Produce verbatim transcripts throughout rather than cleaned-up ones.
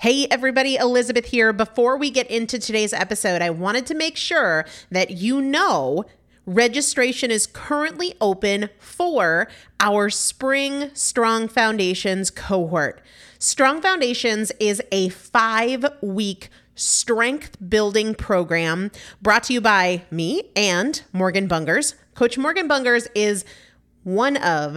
Hey everybody, Elizabeth here. Before we get into today's episode, I wanted to make sure that you know registration is currently open for our Spring Strong Foundations cohort. Strong Foundations is a five-week strength building program brought to you by me and Morgan Bungers. Coach Morgan Bungers is one of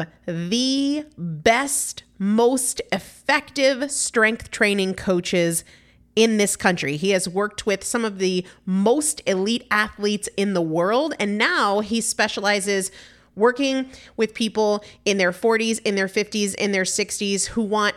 the best, most effective strength training coaches in this country. He has worked with some of the most elite athletes in the world, and now he specializes working with people in their forties, in their fifties, in their sixties who want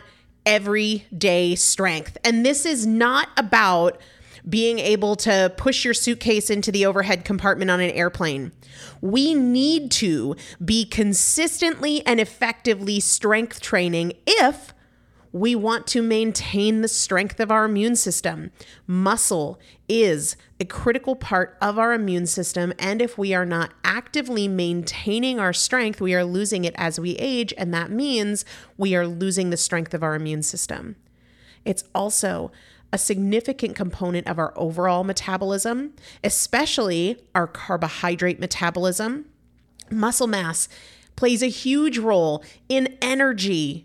everyday strength. And this is not about being able to push your suitcase into the overhead compartment on an airplane. We need to be consistently and effectively strength training if we want to maintain the strength of our immune system. Muscle is a critical part of our immune system, and if we are not actively maintaining our strength, we are losing it as we age, and that means we are losing the strength of our immune system. It's also a significant component of our overall metabolism, especially our carbohydrate metabolism. Muscle mass plays a huge role in energy,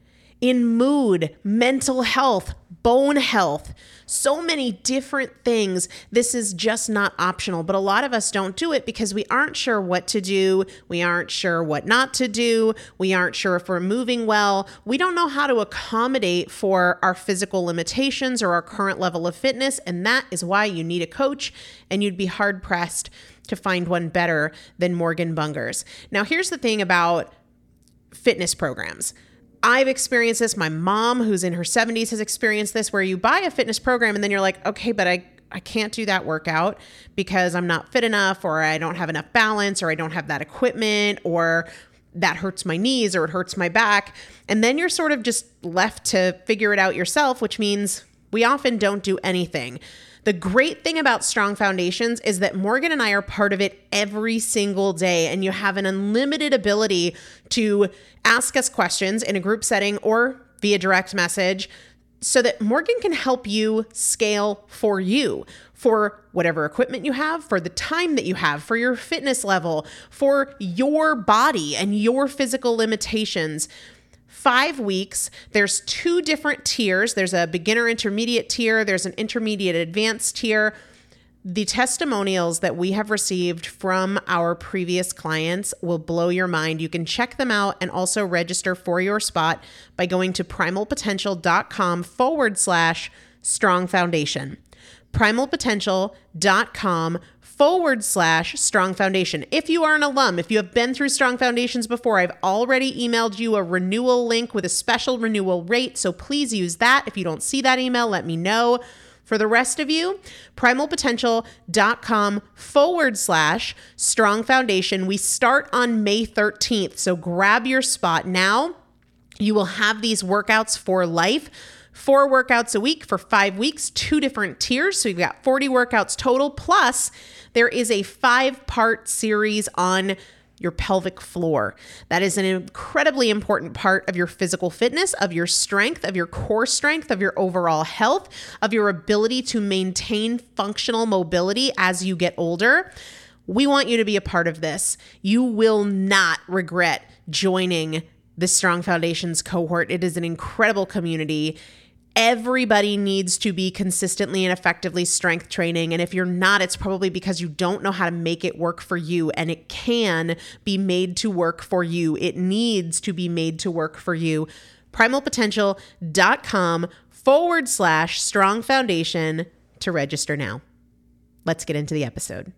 in mood, mental health, bone health, so many different things. This is just not optional, but a lot of us don't do it because we aren't sure what to do. We aren't sure what not to do. We aren't sure if we're moving well. We don't know how to accommodate for our physical limitations or our current level of fitness, and that is why you need a coach, and you'd be hard-pressed to find one better than Morgan Bungers. Now, here's the thing about fitness programs. I've experienced this. My mom, who's in her seventies, has experienced this, where you buy a fitness program and then you're like, okay, but I, I can't do that workout because I'm not fit enough, or I don't have enough balance, or I don't have that equipment, or that hurts my knees, or it hurts my back. And then you're sort of just left to figure it out yourself, which means we often don't do anything. The great thing about Strong Foundations is that Morgan and I are part of it every single day, and you have an unlimited ability to ask us questions in a group setting or via direct message so that Morgan can help you scale for you, for whatever equipment you have, for the time that you have, for your fitness level, for your body and your physical limitations. Five weeks, there's two different tiers. There's a beginner intermediate tier. There's an intermediate advanced tier. The testimonials that we have received from our previous clients will blow your mind. You can check them out and also register for your spot by going to primalpotential.com forward slash strong foundation. primalpotential.com forward slash strong foundation. If you are an alum, if you have been through Strong Foundations before, I've already emailed you a renewal link with a special renewal rate. So please use that. If you don't see that email, let me know. For the rest of you, primalpotential.com forward slash strong foundation. We start on May thirteenth. So grab your spot now. You will have these workouts for life. Four workouts a week for five weeks, two different tiers. So you've got forty workouts total. Plus, there is a five-part series on your pelvic floor. That is an incredibly important part of your physical fitness, of your strength, of your core strength, of your overall health, of your ability to maintain functional mobility as you get older. We want you to be a part of this. You will not regret joining the Strong Foundations cohort. It is an incredible community. Everybody needs to be consistently and effectively strength training. And if you're not, it's probably because you don't know how to make it work for you. And it can be made to work for you. It needs to be made to work for you. primalpotential.com forward slash strong foundation to register now. Let's get into the episode.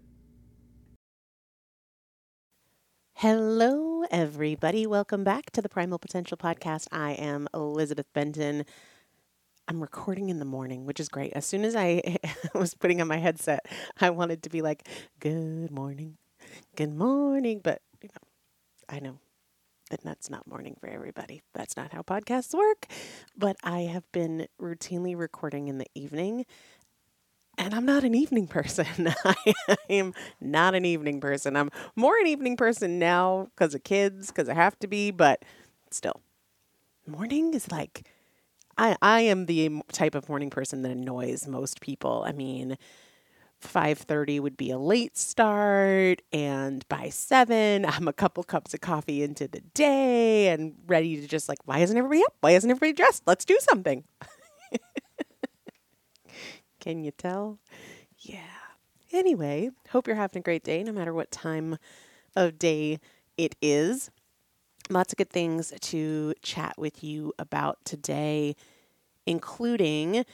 Hello, everybody. Welcome back to the Primal Potential Podcast. I am Elizabeth Benton. I'm recording in the morning, which is great. As soon as I was putting on my headset, I wanted to be like, good morning, good morning. But you know, I know that that's not morning for everybody. That's not how podcasts work. But I have been routinely recording in the evening, and I'm not an evening person. I am not an evening person. I'm more an evening person now because of kids, because I have to be, but still. Morning is like, I, I am the type of morning person that annoys most people. I mean, five thirty would be a late start, and by seven, I'm a couple cups of coffee into the day and ready to just like, why isn't everybody up? Why isn't everybody dressed? Let's do something. Can you tell? Yeah. Anyway, hope you're having a great day, no matter what time of day it is. Lots of good things to chat with you about today, including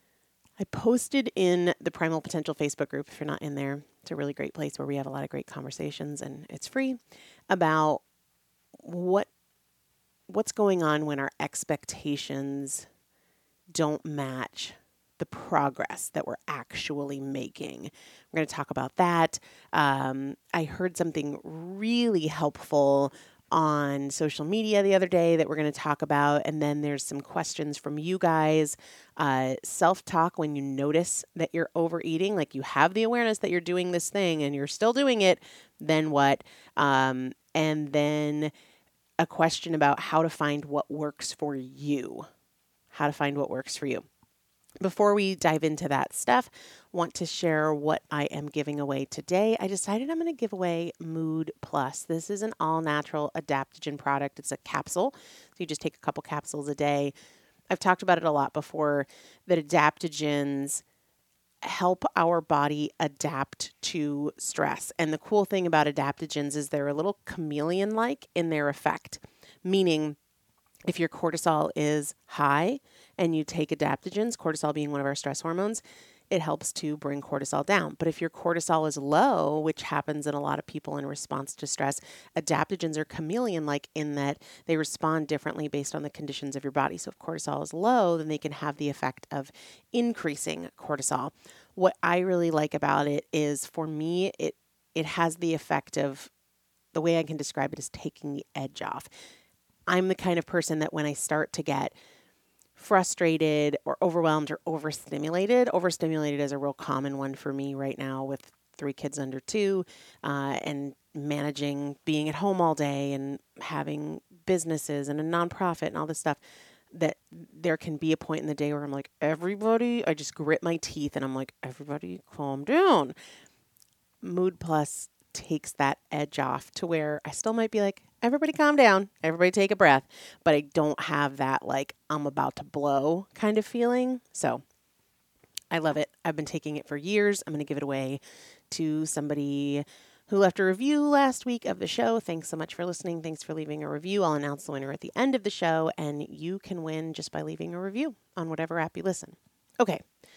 I posted in the Primal Potential Facebook group. If you're not in there, it's a really great place where we have a lot of great conversations and it's free about what what's going on when our expectations don't match the progress that we're actually making. We're going to talk about that. Um, I heard something really helpful on social media the other day that we're going to talk about. And then there's some questions from you guys. Uh, self-talk when you notice that you're overeating, like you have the awareness that you're doing this thing and you're still doing it, then what? Um, and then a question about how to find what works for you. How to find what works for you. Before we dive into that stuff, want to share what I am giving away today. I decided I'm going to give away Mood Plus. This is an all-natural adaptogen product. It's a capsule, so you just take a couple capsules a day. I've talked about it a lot before, that adaptogens help our body adapt to stress. And the cool thing about adaptogens is they're a little chameleon-like in their effect, meaning if your cortisol is high and you take adaptogens, cortisol being one of our stress hormones, it helps to bring cortisol down. But if your cortisol is low, which happens in a lot of people in response to stress, adaptogens are chameleon-like in that they respond differently based on the conditions of your body. So if cortisol is low, then they can have the effect of increasing cortisol. What I really like about it is, for me, it it has the effect of, the way I can describe it is taking the edge off. I'm the kind of person that when I start to get frustrated or overwhelmed or overstimulated, overstimulated is a real common one for me right now with three kids under two, uh, and managing being at home all day and having businesses and a nonprofit and all this stuff, that there can be a point in the day where I'm like, everybody, I just grit my teeth and I'm like, everybody calm down. Mood Plus takes that edge off to where I still might be like, everybody calm down, everybody take a breath, but I don't have that like I'm about to blow kind of feeling. So I love it. I've been taking it for years. I'm going to give it away to somebody who left a review last week of the show. Thanks so much for listening. Thanks for leaving a review. I'll announce the winner at the end of the show, and you can win just by leaving a review on whatever app you listen. Okay.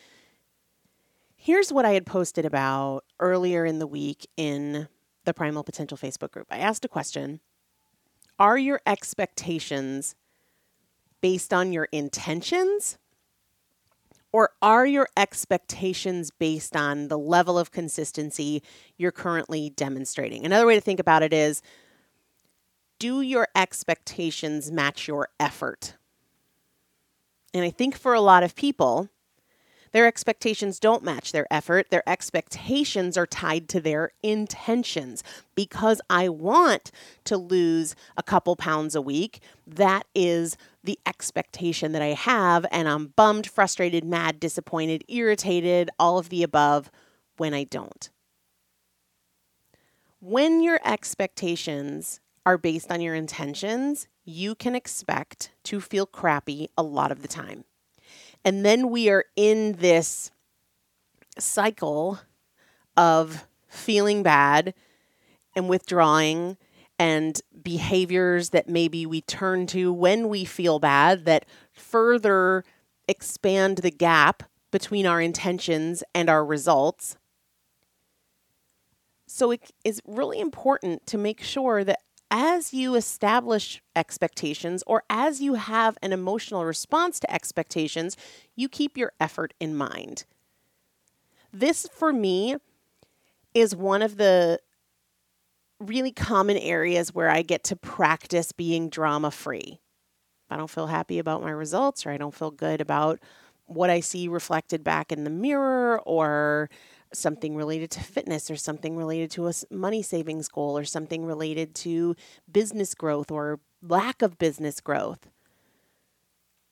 Here's what I had posted about earlier in the week in the Primal Potential Facebook group. I asked a question. Are your expectations based on your intentions, or are your expectations based on the level of consistency you're currently demonstrating? Another way to think about it is, do your expectations match your effort? And I think for a lot of people, their expectations don't match their effort. Their expectations are tied to their intentions. Because I want to lose a couple pounds a week, that is the expectation that I have, and I'm bummed, frustrated, mad, disappointed, irritated, all of the above when I don't. When your expectations are based on your intentions, you can expect to feel crappy a lot of the time. And then we are in this cycle of feeling bad and withdrawing and behaviors that maybe we turn to when we feel bad that further expand the gap between our intentions and our results. So it is really important to make sure that as you establish expectations, or as you have an emotional response to expectations, you keep your effort in mind. This, for me, is one of the really common areas where I get to practice being drama-free. If I don't feel happy about my results, or I don't feel good about what I see reflected back in the mirror, or something related to fitness, or something related to a money savings goal, or something related to business growth or lack of business growth,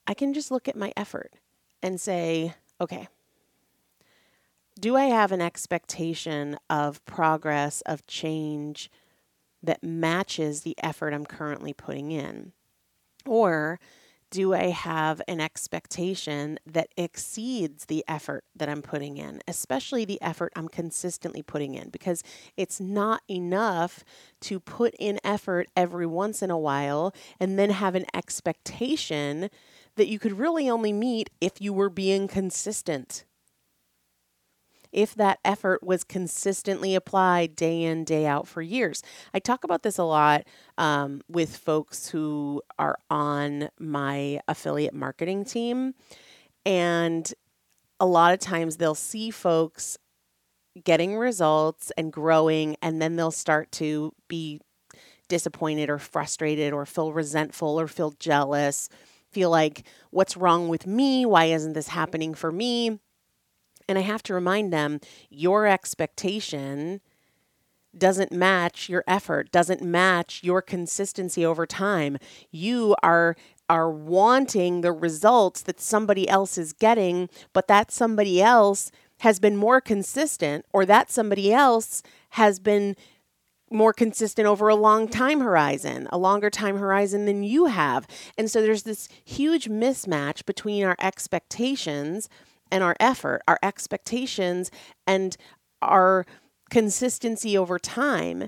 I can just look at my effort and say, okay, do I have an expectation of progress, of change that matches the effort I'm currently putting in? Or do I have an expectation that exceeds the effort that I'm putting in, especially the effort I'm consistently putting in? Because it's not enough to put in effort every once in a while and then have an expectation that you could really only meet if you were being consistent. If that effort was consistently applied day in, day out for years. I talk about this a lot um, with folks who are on my affiliate marketing team. And a lot of times they'll see folks getting results and growing, and then they'll start to be disappointed or frustrated or feel resentful or feel jealous, feel like, what's wrong with me? Why isn't this happening for me? And I have to remind them, your expectation doesn't match your effort, doesn't match your consistency over time. You are are wanting the results that somebody else is getting, but that somebody else has been more consistent, or that somebody else has been more consistent over a long time horizon, a longer time horizon than you have. And so there's this huge mismatch between our expectations and our effort, our expectations and our consistency over time.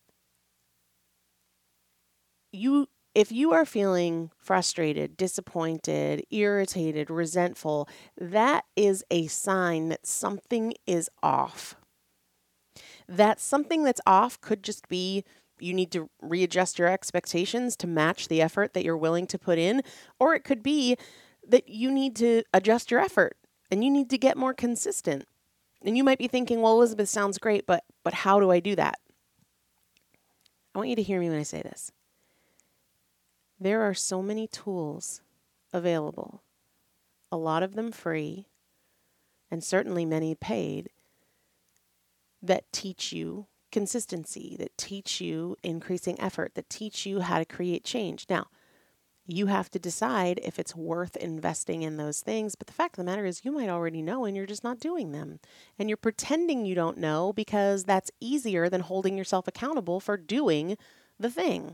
You, if you are feeling frustrated, disappointed, irritated, resentful, that is a sign that something is off. That something that's off could just be you need to readjust your expectations to match the effort that you're willing to put in, or it could be that you need to adjust your effort and you need to get more consistent. And you might be thinking, well, Elizabeth, sounds great, but but how do I do that? I want you to hear me when I say this. There are so many tools available, a lot of them free, and certainly many paid, that teach you consistency, that teach you increasing effort, that teach you how to create change. Now, you have to decide if it's worth investing in those things. But the fact of the matter is you might already know and you're just not doing them. And you're pretending you don't know because that's easier than holding yourself accountable for doing the thing.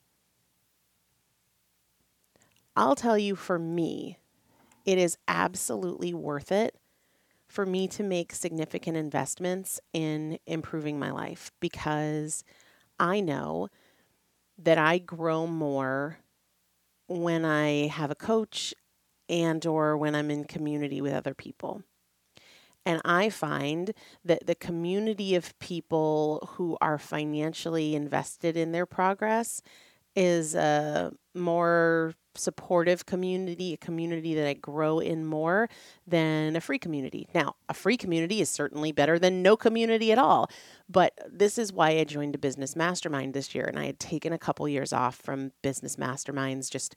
I'll tell you, for me, it is absolutely worth it for me to make significant investments in improving my life, because I know that I grow more when I have a coach and or when I'm in community with other people. And I find that the community of people who are financially invested in their progress is a more supportive community, a community that I grow in more than a free community. Now, a free community is certainly better than no community at all. But this is why I joined a business mastermind this year. And I had taken a couple years off from business masterminds just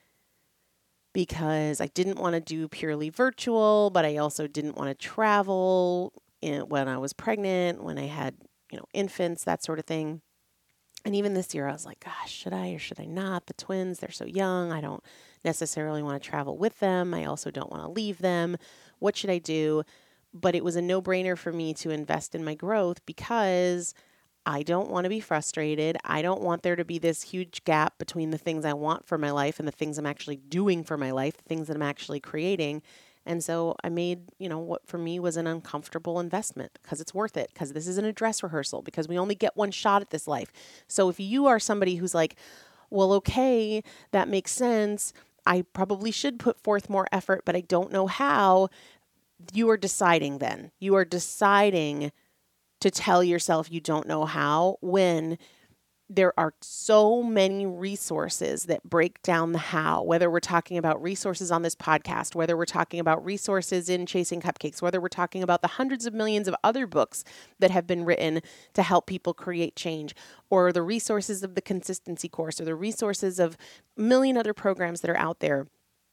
because I didn't want to do purely virtual, but I also didn't want to travel in, when I was pregnant, when I had, you know, infants, that sort of thing. And even this year, I was like, gosh, should I or should I not? The twins, they're so young. I don't necessarily want to travel with them. I also don't want to leave them. What should I do? But it was a no-brainer for me to invest in my growth because I don't want to be frustrated. I don't want there to be this huge gap between the things I want for my life and the things I'm actually doing for my life, the things that I'm actually creating. And so I made, you know, what for me was an uncomfortable investment because it's worth it, because this isn't a dress rehearsal, because we only get one shot at this life. So if you are somebody who's like, well, okay, that makes sense. I probably should put forth more effort, but I don't know how. You are deciding then. You are deciding to tell yourself you don't know how when there are so many resources that break down the how, whether we're talking about resources on this podcast, whether we're talking about resources in Chasing Cupcakes, whether we're talking about the hundreds of millions of other books that have been written to help people create change, or the resources of the consistency course, or the resources of a million other programs that are out there,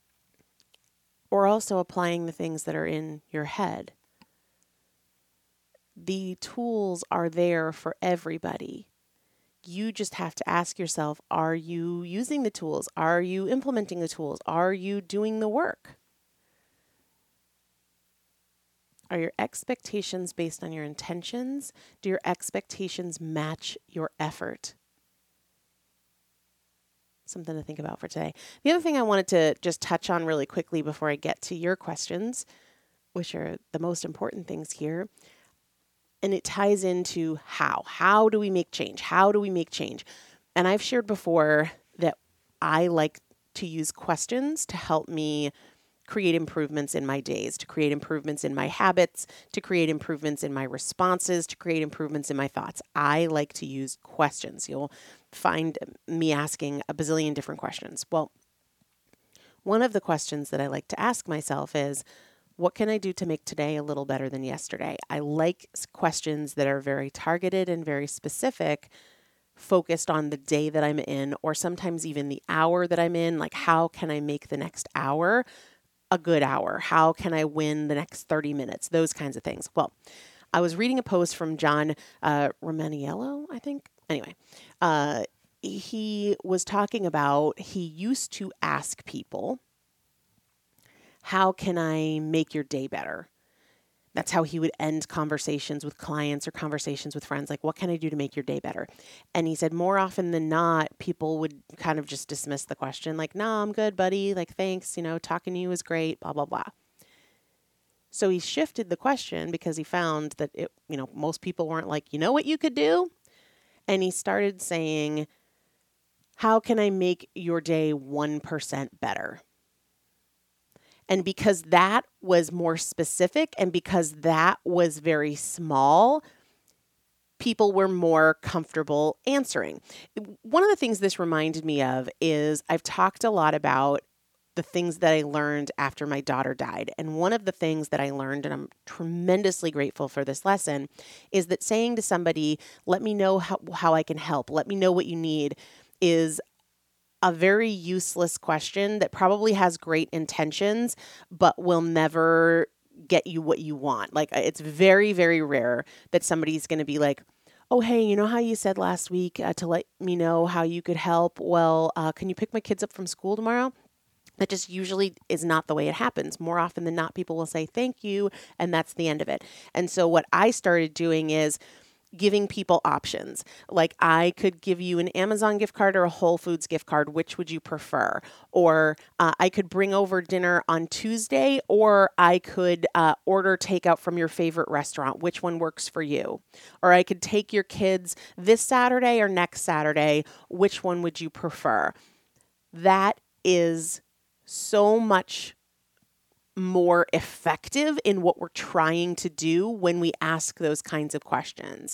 or also applying the things that are in your head. The tools are there for everybody. You just have to ask yourself, are you using the tools? Are you implementing the tools? Are you doing the work? Are your expectations based on your intentions? Do your expectations match your effort? Something to think about for today. The other thing I wanted to just touch on really quickly before I get to your questions, which are the most important things here, and it ties into how. How do we make change? How do we make change? And I've shared before that I like to use questions to help me create improvements in my days, to create improvements in my habits, to create improvements in my responses, to create improvements in my thoughts. I like to use questions. You'll find me asking a bazillion different questions. Well, one of the questions that I like to ask myself is, what can I do to make today a little better than yesterday? I like questions that are very targeted and very specific, focused on the day that I'm in, or sometimes even the hour that I'm in. Like, how can I make the next hour a good hour? How can I win the next thirty minutes? Those kinds of things. Well, I was reading a post from John uh, Romaniello, I think. Anyway, uh, he was talking about, he used to ask people, how can I make your day better? That's how he would end conversations with clients or conversations with friends. Like, what can I do to make your day better? And he said more often than not, people would kind of just dismiss the question. Like, nah, I'm good, buddy. Like, thanks. You know, talking to you is great, blah, blah, blah. So he shifted the question because he found that, it, you know, most people weren't like, you know what you could do? And he started saying, how can I make your day one percent better? And because that was more specific and because that was very small, people were more comfortable answering. One of the things this reminded me of is I've talked a lot about the things that I learned after my daughter died. And one of the things that I learned, and I'm tremendously grateful for this lesson, is that saying to somebody, let me know how, how I can help, let me know what you need, is a very useless question that probably has great intentions, but will never get you what you want. Like, it's very, very rare that somebody's going to be like, oh, hey, you know how you said last week uh, to let me know how you could help? Well, uh, can you pick my kids up from school tomorrow? That just usually is not the way it happens. More often than not, people will say thank you, and that's the end of it. And so what I started doing is giving people options. Like, I could give you an Amazon gift card or a Whole Foods gift card. Which would you prefer? Or uh, I could bring over dinner on Tuesday, or I could uh, order takeout from your favorite restaurant. Which one works for you? Or I could take your kids this Saturday or next Saturday. Which one would you prefer? That is so much more effective in what we're trying to do when we ask those kinds of questions.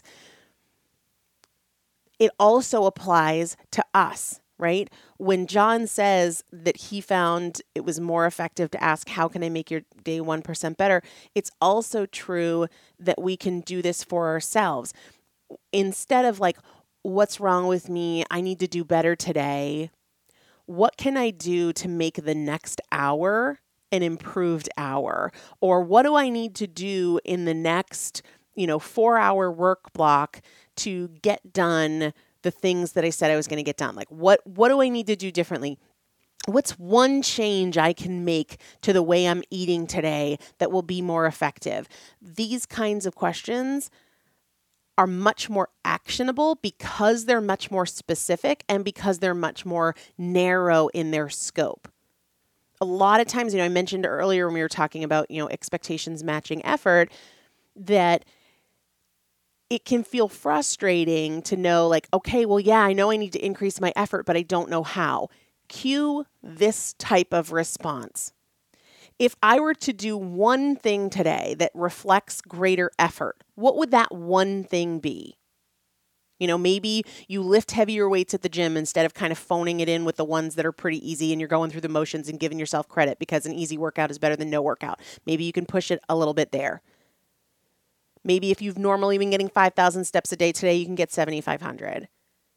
It also applies to us, right? When John says that he found it was more effective to ask, how can I make your day one percent better? It's also true that we can do this for ourselves. Instead of like, what's wrong with me? I need to do better today. What can I do to make the next hour an improved hour? Or what do I need to do in the next, you know, four hour work block to get done the things that I said I was going to get done? Like, what, what do I need to do differently? What's one change I can make to the way I'm eating today that will be more effective? These kinds of questions are much more actionable because they're much more specific and because they're much more narrow in their scope. A lot of times, you know, I mentioned earlier when we were talking about, you know, expectations matching effort, that it can feel frustrating to know like, okay, well, yeah, I know I need to increase my effort, but I don't know how. Cue this type of response. If I were to do one thing today that reflects greater effort, what would that one thing be? You know, maybe you lift heavier weights at the gym instead of kind of phoning it in with the ones that are pretty easy and you're going through the motions and giving yourself credit because an easy workout is better than no workout. Maybe you can push it a little bit there. Maybe if you've normally been getting five thousand steps a day, today you can get seventy-five hundred.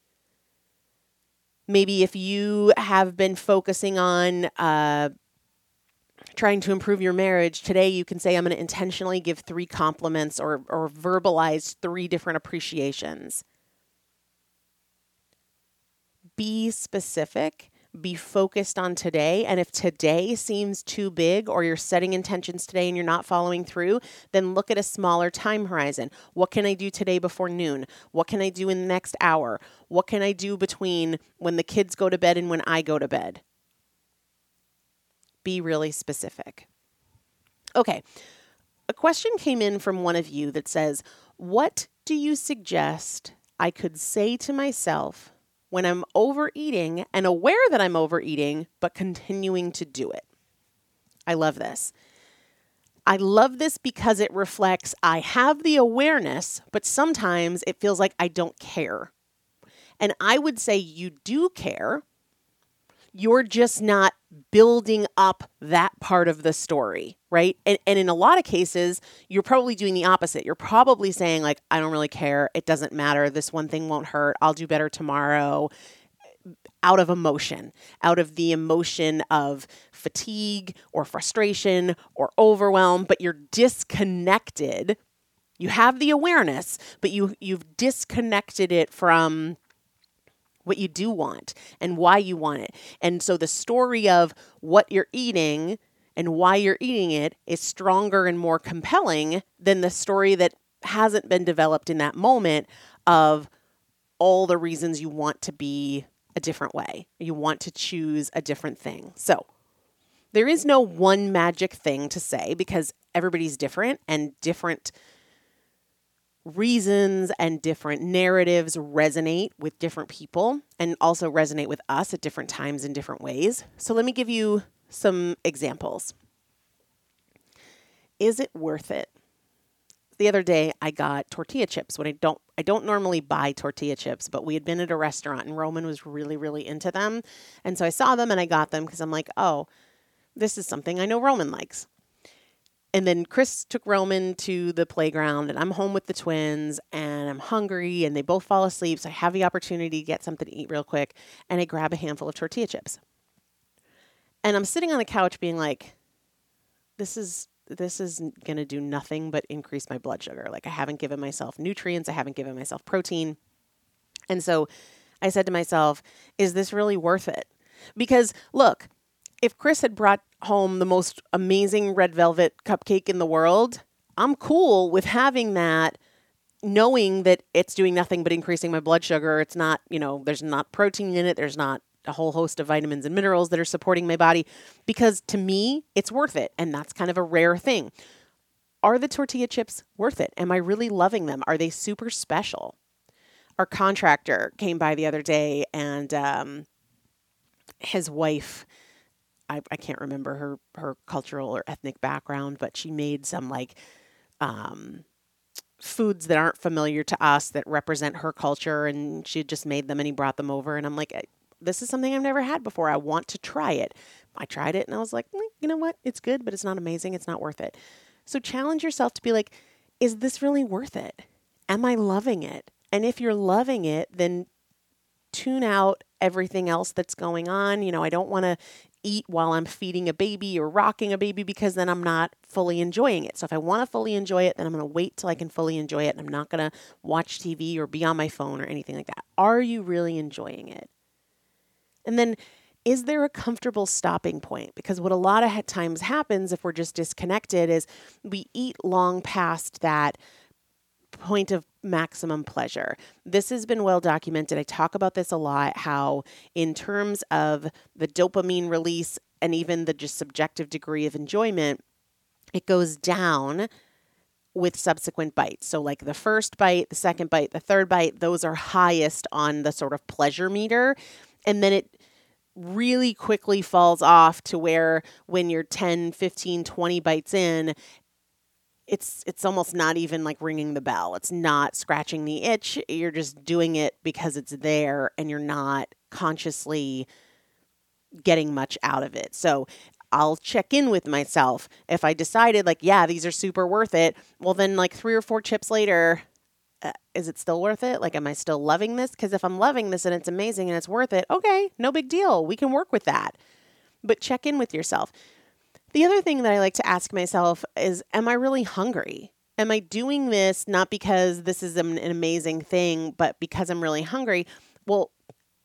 Maybe if you have been focusing on uh, trying to improve your marriage, today you can say, I'm going to intentionally give three compliments or, or verbalize three different appreciations. be specific, be focused on today. And if today seems too big or you're setting intentions today and you're not following through, then look at a smaller time horizon. What can I do today before noon? What can I do in the next hour? What can I do between when the kids go to bed and when I go to bed? Be really specific. Okay. A question came in from one of you that says, what do you suggest I could say to myself when I'm overeating and aware that I'm overeating, but continuing to do it? I love this. I love this because it reflects I have the awareness, but sometimes it feels like I don't care. And I would say you do care. You're just not building up that part of the story, right? And, and in a lot of cases, you're probably doing the opposite. You're probably saying like, I don't really care. It doesn't matter. This one thing won't hurt. I'll do better tomorrow. Out of emotion, out of the emotion of fatigue or frustration or overwhelm, but you're disconnected. You have the awareness, but you, you've disconnected it from what you do want and why you want it. And so the story of what you're eating and why you're eating it is stronger and more compelling than the story that hasn't been developed in that moment of all the reasons you want to be a different way. You want to choose a different thing. So there is no one magic thing to say because everybody's different and different reasons and different narratives resonate with different people and also resonate with us at different times in different ways. So let me give you some examples. Is it worth it? The other day I got tortilla chips when I don't I don't normally buy tortilla chips, but we had been at a restaurant and Roman was really, really into them. And so I saw them and I got them because I'm like, oh, this is something I know Roman likes. And then Chris took Roman to the playground and I'm home with the twins and I'm hungry and they both fall asleep. So I have the opportunity to get something to eat real quick and I grab a handful of tortilla chips. And I'm sitting on the couch being like, this is this is going to do nothing but increase my blood sugar. Like I haven't given myself nutrients. I haven't given myself protein. And so I said to myself, is this really worth it? Because look, if Chris had brought home the most amazing red velvet cupcake in the world, I'm cool with having that, knowing that it's doing nothing but increasing my blood sugar. It's not, you know, there's not protein in it. There's not a whole host of vitamins and minerals that are supporting my body, because to me, it's worth it. And that's kind of a rare thing. Are the tortilla chips worth it? Am I really loving them? Are they super special? Our contractor came by the other day and um, his wife, I, I can't remember her, her cultural or ethnic background, but she made some like um, foods that aren't familiar to us that represent her culture. And she had just made them and he brought them over. And I'm like, this is something I've never had before. I want to try it. I tried it and I was like, mm, you know what? It's good, but it's not amazing. It's not worth it. So challenge yourself to be like, is this really worth it? Am I loving it? And if you're loving it, then tune out everything else that's going on. You know, I don't want to eat while I'm feeding a baby or rocking a baby because then I'm not fully enjoying it. So if I want to fully enjoy it, then I'm going to wait till I can fully enjoy it. And I'm not going to watch T V or be on my phone or anything like that. Are you really enjoying it? And then is there a comfortable stopping point? Because what a lot of times happens if we're just disconnected is we eat long past that point of maximum pleasure. This has been well documented. I talk about this a lot, how in terms of the dopamine release and even the just subjective degree of enjoyment, it goes down with subsequent bites. So like the first bite, the second bite, the third bite, those are highest on the sort of pleasure meter. And then it really quickly falls off to where when you're ten, fifteen, twenty bites in, it's it's almost not even like ringing the bell. It's not scratching the itch. You're just doing it because it's there and you're not consciously getting much out of it. So I'll check in with myself. If I decided like, yeah, these are super worth it, well then like three or four chips later, Uh, is it still worth it? Like, am I still loving this? Because if I'm loving this and it's amazing and it's worth it, okay, no big deal. We can work with that. But check in with yourself. The other thing that I like to ask myself is, am I really hungry? Am I doing this not because this is an, an amazing thing, but because I'm really hungry? Well,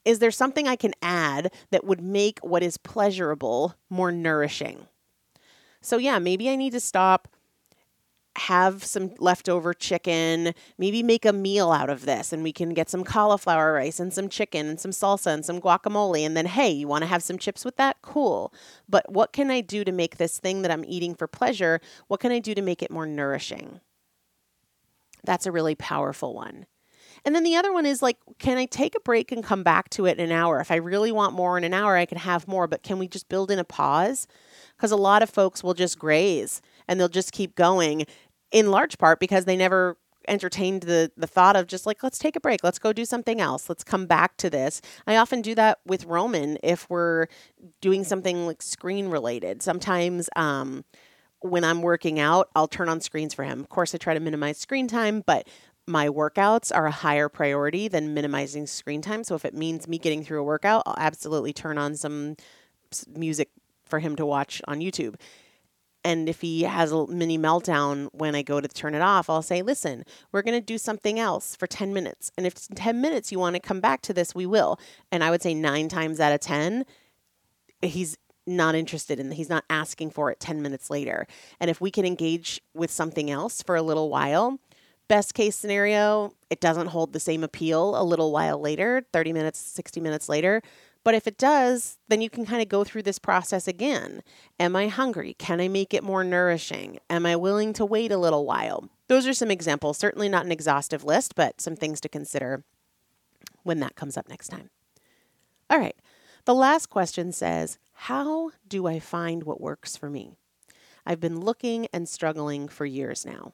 Is there something I can add that would make what is pleasurable more nourishing? So yeah, maybe I need to stop, have some leftover chicken, maybe make a meal out of this, and we can get some cauliflower rice and some chicken and some salsa and some guacamole. And then, hey, you want to have some chips with that? Cool. But what can I do to make this thing that I'm eating for pleasure? What can I do to make it more nourishing? That's a really powerful one. And then the other one is like, can I take a break and come back to it in an hour? If I really want more in an hour, I can have more, but can we just build in a pause? Because a lot of folks will just graze and they'll just keep going, in large part because they never entertained the the thought of just like, let's take a break. Let's go do something else. Let's come back to this. I often do that with Roman if we're doing something like screen related. Sometimes um, when I'm working out, I'll turn on screens for him. Of course, I try to minimize screen time, but my workouts are a higher priority than minimizing screen time. So if it means me getting through a workout, I'll absolutely turn on some music for him to watch on YouTube. And if he has a mini meltdown when I go to turn it off, I'll say, listen, we're going to do something else for ten minutes. And if in ten minutes you want to come back to this, we will. And I would say nine times out of ten, he's not interested in, he's not asking for it ten minutes later. And if we can engage with something else for a little while, best case scenario, it doesn't hold the same appeal a little while later, thirty minutes, sixty minutes later. But if it does, then you can kind of go through this process again. Am I hungry? Can I make it more nourishing? Am I willing to wait a little while? Those are some examples, certainly not an exhaustive list, but some things to consider when that comes up next time. All right. The last question says, how do I find what works for me? I've been looking and struggling for years now.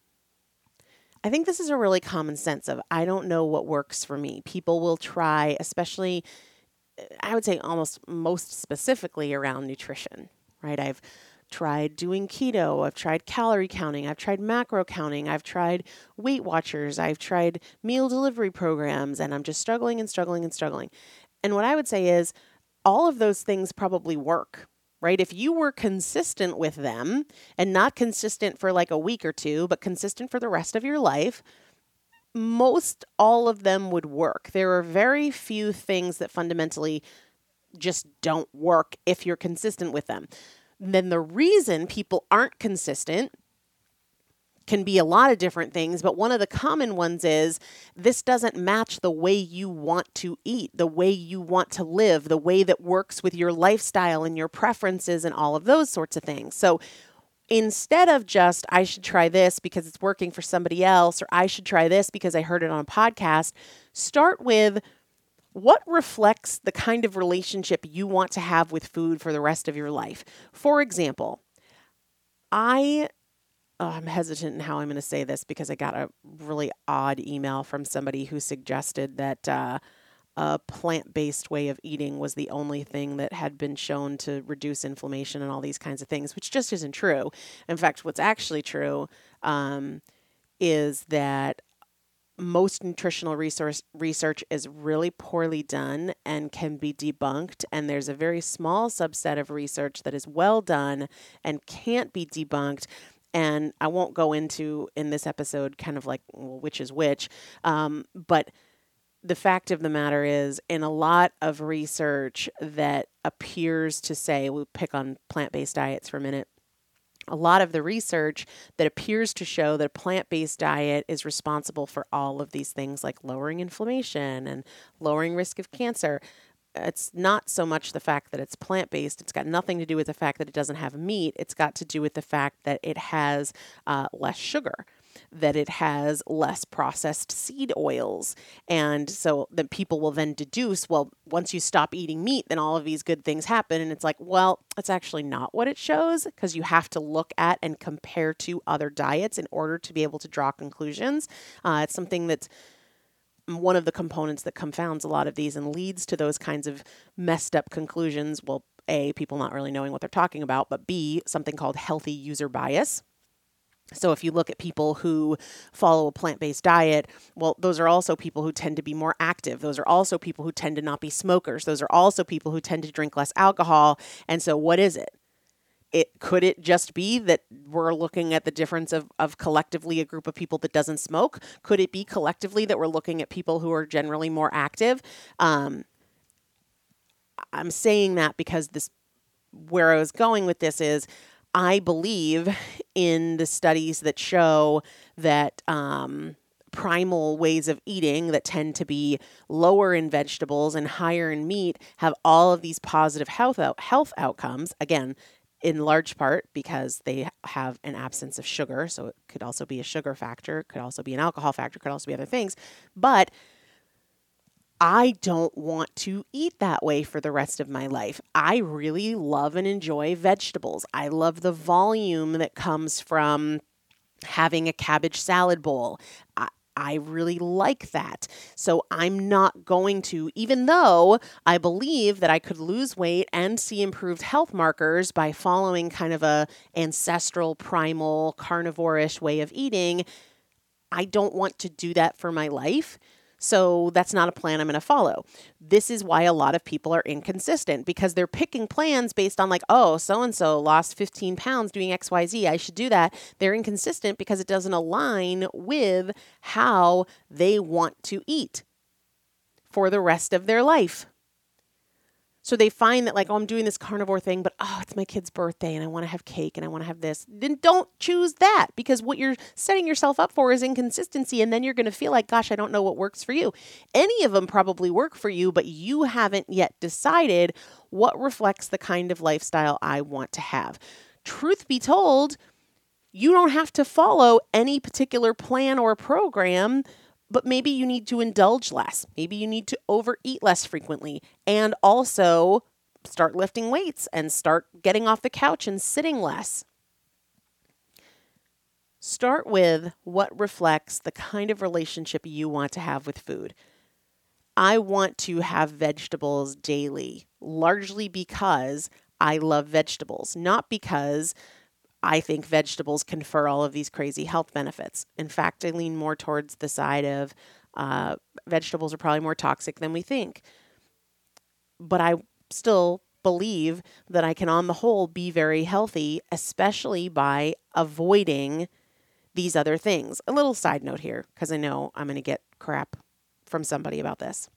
I think this is a really common sense of, I don't know what works for me. People will try, especially I would say almost most specifically around nutrition, right? I've tried doing keto. I've tried calorie counting. I've tried macro counting. I've tried Weight Watchers. I've tried meal delivery programs, and I'm just struggling and struggling and struggling. And what I would say is all of those things probably work, right? If you were consistent with them and not consistent for like a week or two, but consistent for the rest of your life, most all of them would work. There are very few things that fundamentally just don't work if you're consistent with them. Then the reason people aren't consistent can be a lot of different things, but one of the common ones is this doesn't match the way you want to eat, the way you want to live, the way that works with your lifestyle and your preferences and all of those sorts of things. So instead of just, I should try this because it's working for somebody else, or I should try this because I heard it on a podcast, start with what reflects the kind of relationship you want to have with food for the rest of your life. For example, I, oh, I'm hesitant in how I'm going to say this because I got a really odd email from somebody who suggested that uh, a plant-based way of eating was the only thing that had been shown to reduce inflammation and all these kinds of things, which just isn't true. In fact, what's actually true um, is that most nutritional resource research is really poorly done and can be debunked. And there's a very small subset of research that is well done and can't be debunked. And I won't go into in this episode kind of like, well, which is which, um, but the fact of the matter is, in a lot of research that appears to say, we'll pick on plant-based diets for a minute, a lot of the research that appears to show that a plant-based diet is responsible for all of these things like lowering inflammation and lowering risk of cancer. It's not so much the fact that it's plant-based. It's got nothing to do with the fact that it doesn't have meat. It's got to do with the fact that it has uh, less sugar, that it has less processed seed oils. And so that people will then deduce, well, once you stop eating meat, then all of these good things happen. And it's like, well, it's actually not what it shows, because you have to look at and compare to other diets in order to be able to draw conclusions. Uh, it's something that's one of the components that confounds a lot of these and leads to those kinds of messed up conclusions. Well, A, people not really knowing what they're talking about, but B, something called healthy user bias. So if you look at people who follow a plant-based diet, well, those are also people who tend to be more active. Those are also people who tend to not be smokers. Those are also people who tend to drink less alcohol. And so what is it? It could it just be that we're looking at the difference of, of collectively a group of people that doesn't smoke? Could it be collectively that we're looking at people who are generally more active? Um, I'm saying that because this, where I was going with this is, I believe in the studies that show that um, primal ways of eating that tend to be lower in vegetables and higher in meat have all of these positive health out- health outcomes. Again, in large part because they have an absence of sugar. So it could also be a sugar factor, could also be an alcohol factor, could also be other things. But I don't want to eat that way for the rest of my life. I really love and enjoy vegetables. I love the volume that comes from having a cabbage salad bowl. I, I really like that. So I'm not going to, even though I believe that I could lose weight and see improved health markers by following kind of a ancestral, primal, carnivore-ish way of eating, I don't want to do that for my life. So that's not a plan I'm going to follow. This is why a lot of people are inconsistent, because they're picking plans based on like, oh, so-and-so lost fifteen pounds doing X Y Z. I should do that. They're inconsistent because it doesn't align with how they want to eat for the rest of their life. So they find that like, oh, I'm doing this carnivore thing, but oh, it's my kid's birthday and I want to have cake and I want to have this. Then don't choose that, because what you're setting yourself up for is inconsistency. And then you're going to feel like, gosh, I don't know what works for you. Any of them probably work for you, but you haven't yet decided what reflects the kind of lifestyle I want to have. Truth be told, you don't have to follow any particular plan or program, but maybe you need to indulge less. Maybe you need to overeat less frequently, and also start lifting weights and start getting off the couch and sitting less. Start with what reflects the kind of relationship you want to have with food. I want to have vegetables daily, largely because I love vegetables, not because I think vegetables confer all of these crazy health benefits. In fact, I lean more towards the side of uh, vegetables are probably more toxic than we think. But I still believe that I can, on the whole, be very healthy, especially by avoiding these other things. A little side note here, because I know I'm going to get crap from somebody about this.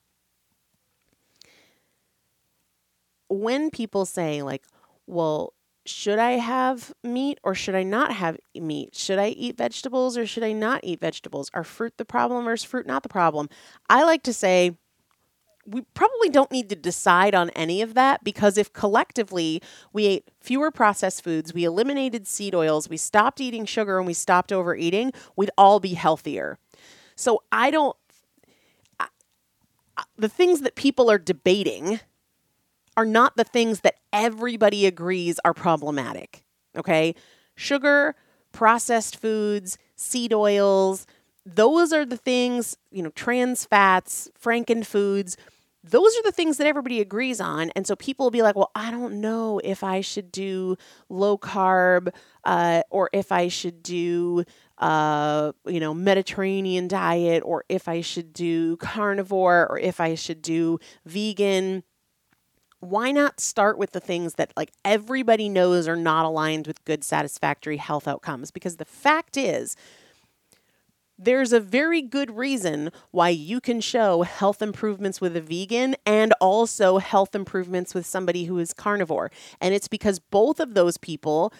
When people say like, well, should I have meat or should I not have meat? Should I eat vegetables or should I not eat vegetables? Are fruit the problem or is fruit not the problem? I like to say we probably don't need to decide on any of that, because if collectively we ate fewer processed foods, we eliminated seed oils, we stopped eating sugar, and we stopped overeating, we'd all be healthier. So I don't, I, the things that people are debating are not the things that everybody agrees are problematic, okay? Sugar, processed foods, seed oils, those are the things, you know, trans fats, franken foods, those are the things that everybody agrees on. And so people will be like, well, I don't know if I should do low carb uh, or if I should do, uh, you know, Mediterranean diet, or if I should do carnivore, or if I should do vegan. Why not start with the things that like everybody knows are not aligned with good, satisfactory health outcomes? Because the fact is, there's a very good reason why you can show health improvements with a vegan and also health improvements with somebody who is carnivore. And it's because both of those people,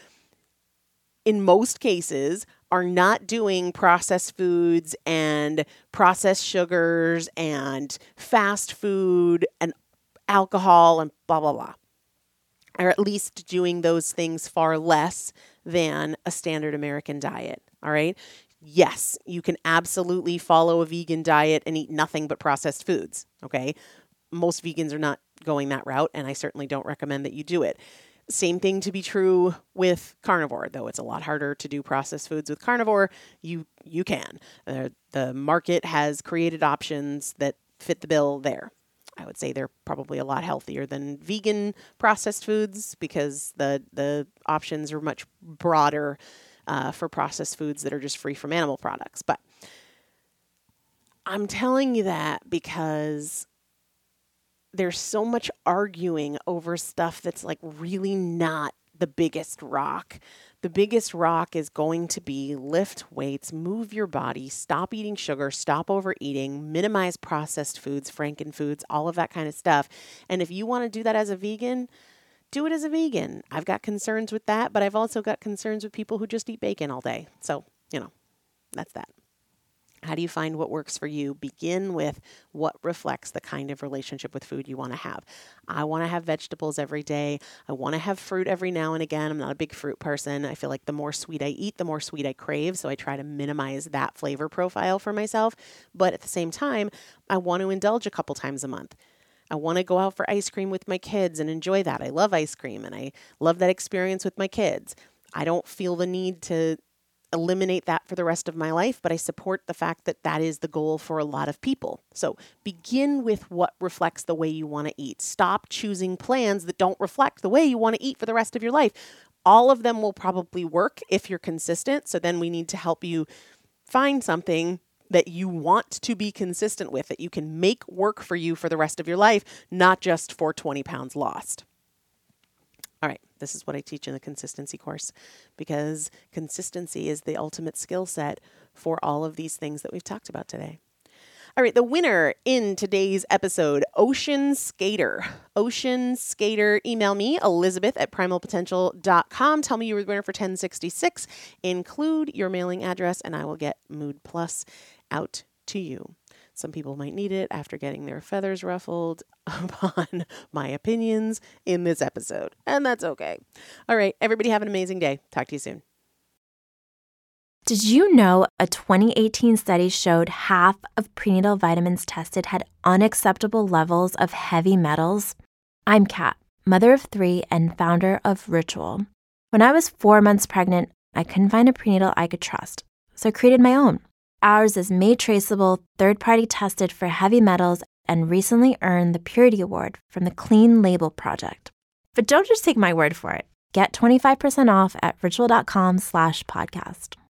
in most cases, are not doing processed foods and processed sugars and fast food and alcohol and blah, blah, blah. Or at least doing those things far less than a standard American diet. All right. Yes, you can absolutely follow a vegan diet and eat nothing but processed foods. Okay. Most vegans are not going that route, and I certainly don't recommend that you do it. Same thing to be true with carnivore, though it's a lot harder to do processed foods with carnivore. You, you can. Uh, the market has created options that fit the bill there. I would say they're probably a lot healthier than vegan processed foods, because the the options are much broader uh, for processed foods that are just free from animal products. But I'm telling you that because there's so much arguing over stuff that's like really not the biggest rock. The biggest rock is going to be lift weights, move your body, stop eating sugar, stop overeating, minimize processed foods, frankenfoods, all of that kind of stuff. And if you want to do that as a vegan, do it as a vegan. I've got concerns with that, but I've also got concerns with people who just eat bacon all day. So, you know, that's that. How do you find what works for you? Begin with what reflects the kind of relationship with food you want to have. I want to have vegetables every day. I want to have fruit every now and again. I'm not a big fruit person. I feel like the more sweet I eat, the more sweet I crave. So I try to minimize that flavor profile for myself. But at the same time, I want to indulge a couple times a month. I want to go out for ice cream with my kids and enjoy that. I love ice cream and I love that experience with my kids. I don't feel the need to eliminate that for the rest of my life, but I support the fact that that is the goal for a lot of people. So begin with what reflects the way you want to eat. Stop choosing plans that don't reflect the way you want to eat for the rest of your life. All of them will probably work if you're consistent. So then we need to help you find something that you want to be consistent with, that you can make work for you for the rest of your life, not just for twenty pounds lost. All right, this is what I teach in the consistency course, because consistency is the ultimate skill set for all of these things that we've talked about today. All right, the winner in today's episode, Ocean Skater. Ocean Skater, email me, Elizabeth at primal potential dot com. Tell me you were the winner for ten sixty-six. Include your mailing address, and I will get Mood Plus out to you. Some people might need it after getting their feathers ruffled upon my opinions in this episode, and that's okay. All right, everybody have an amazing day. Talk to you soon. Did you know a twenty eighteen study showed half of prenatal vitamins tested had unacceptable levels of heavy metals? I'm Kat, mother of three and founder of Ritual. When I was four months pregnant, I couldn't find a prenatal I could trust, so I created my own. Ours is made traceable, third-party tested for heavy metals, and recently earned the Purity Award from the Clean Label Project. But don't just take my word for it. Get twenty-five percent off at ritual.com slash podcast.